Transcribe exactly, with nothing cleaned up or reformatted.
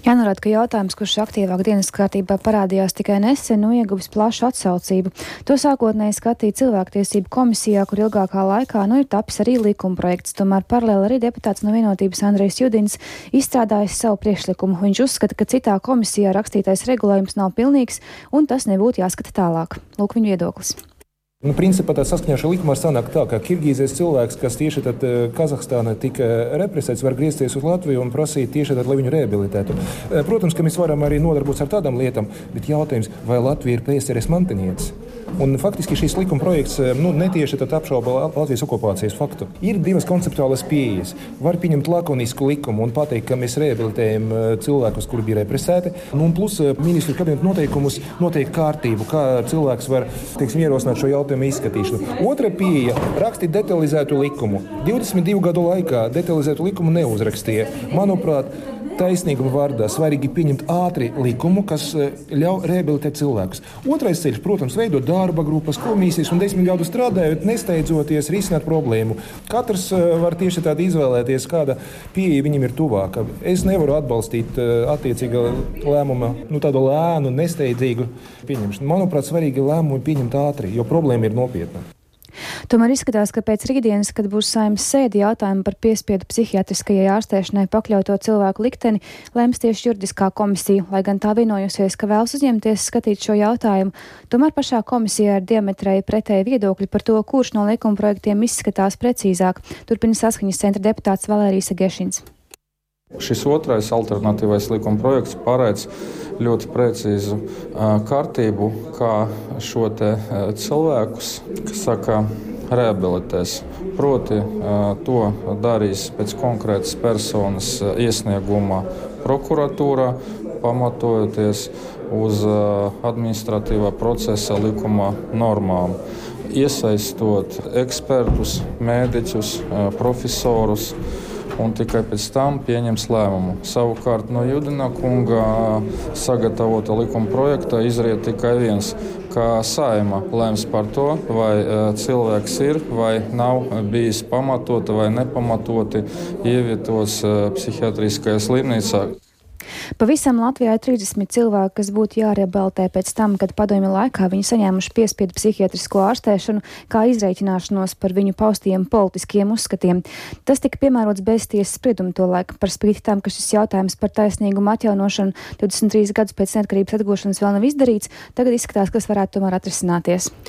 Jānorāda, ka jautājums, kurš aktīvāk dienas kārtībā parādījās tikai nesen, nu ieguvis plašu atsaucību. To sākotnēji skatīja cilvēktiesību komisijā, kur ilgākā laikā nu ir tapis arī likumprojekts. Tomēr paralēli arī deputāts no Vienotības Andrejs Judins izstrādājis savu priekšlikumu. Viņš uzskata, ka citā komisijā rakstītais regulējums nav pilnīgs un tas nebūtu jāskata tālāk. Lūk viņu viedoklis. Nu, principā tā saskaņā ar likumu var sanākt tā, ka Kirgīzijas cilvēks, kas tieši tad Kazahstānā tika represēts, var griezties uz Latviju un prasīt tieši tad, lai viņu rehabilitētu. Protams, ka mēs varam arī nodarboties ar tādām lietām, bet jautājums, vai Latvija ir P S R S mantinietis? Un faktiski šīs likuma projekts nu, netieši apšauba Latvijas okupācijas faktu. Ir divas konceptuālas pieejas. Var pieņemt lakonisku likumu un pateikt, ka mēs rehabilitējam cilvēkus, kuri bija represēti. Nu, un plus ministru kabineta noteikumus noteikt kārtību, kā cilvēks var, teiksim, ierosināt šo jautājumu izskatīšanu. Otra pieeja - rakstīt detalizētu likumu. divdesmit divu gadu laikā detalizētu likumu neuzrakstīja. Manuprāt, taisnīguma vārdā svarīgi pieņemt ātri likumu, kas ļauj rehabilitēt cilvēkus. Otrais ceļš, protams, veidot darba grupas, komisijas un desmit gadu strādājot, nesteidzoties risināt problēmu. Katrs var tieši tādi izvēlēties, kāda pieeja viņam ir tuvāka. Es nevaru atbalstīt attiecīga lēmuma, nu tādu lēnu, nesteidzīgu pieņemšanu. Manuprāt, svarīgi lēmumu pieņemt ātri, jo problēma ir nopietna. Tomēr izskatās, ka pēc rītdienas, kad būs Saeimas sēde, jautājumu par piespiedu psihiatriskajai ārstēšanai pakļauto cilvēku likteni lems tieši juridiskā komisija, lai gan tā vienojusies, ka vēlas uzņemties skatīt šo jautājumu. Tomēr pašā komisijā ir diametrēji pretēji viedokļi par to, kurš no likuma projektiem izskatās precīzāk. Turpina Saskaņas centra deputāts Valērijas Gešins. Šis otrais alternatīvais likuma projekts paredz ļoti precīzu uh, kārtību, kā šo te uh, cilvēkus, kas saka, rehabilitēs. Proti uh, to darīs pēc konkrētas personas uh, iesnieguma prokuratūrā, pamatojoties uz uh, administratīvā procesa likuma normām, iesaistot ekspertus, mēdiķus, uh, profesorus, un tikai pēc tam pieņems lēmumu. Savukārt no Judina kunga sagatavota likuma projekta izriet tikai viens, ka Saeima lēms par to, vai cilvēks ir vai nav bijis pamatoti vai nepamatoti ievietots psihiatriskajā slimnīcā. Pavisam Latvijā ir trīsdesmit cilvēki, kas būtu jārehabilitē pēc tam, kad padomju laikā viņi saņēmuši piespiedu psihiatrisko ārstēšanu kā izreikināšanos par viņu paustiem politiskiem uzskatiem. Tas tika piemērots bez tiesas sprieduma to laiku, par spīti tam, ka šis jautājums par taisnīgumu atjaunošanu divdesmit trīs gadus pēc neatkarības atgūšanas vēl nav izdarīts. Tagad izskatās, kas varētu tomēr atrisināties.